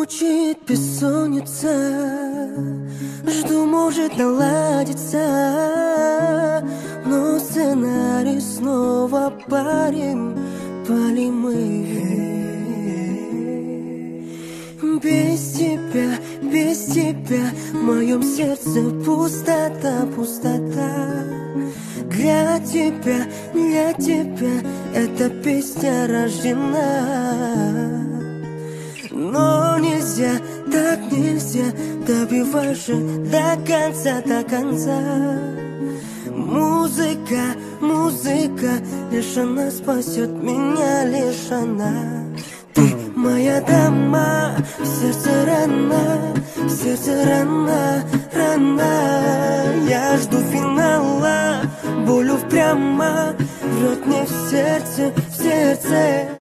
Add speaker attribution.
Speaker 1: Мучает бессонница, жду, может наладится, но сценарий снова парим мы. Без тебя в моем сердце пустота, пустота. Для тебя эта песня рождена. Но нельзя, так нельзя, добивай же до конца, до конца. Музыка, лишь она спасет меня, лишь она. Ты моя дама, в сердце рана. Я жду финала, боль упрямо врет мне в сердце.